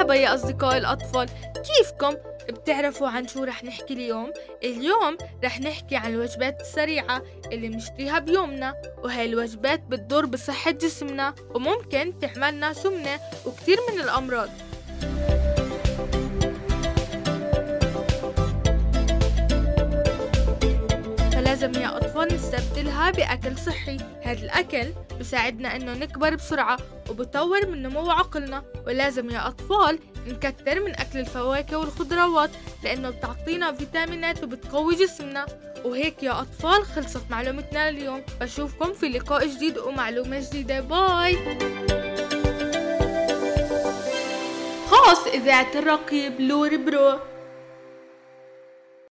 مرحبا يا أصدقاء الأطفال، كيفكم؟ بتعرفوا عن شو رح نحكي اليوم؟ اليوم رح نحكي عن الوجبات السريعة اللي بنشتريها بيومنا، وهاي الوجبات بتضر بصحة جسمنا وممكن تعملنا سمنة وكتير من الأمراض. فلازم يا أطفال نستبدلها بأكل صحي. هذا الأكل بساعدنا إنه نكبر بسرعة وبطور من نمو عقلنا. ولازم يا أطفال نكتر من أكل الفواكه والخضروات لأنه بتعطينا فيتامينات وبتقوي جسمنا. وهيك يا أطفال خلصت معلومتنا اليوم، بشوفكم في لقاء جديد ومعلومة جديدة. باي. خاص إذاعة الرقيب لوري برو.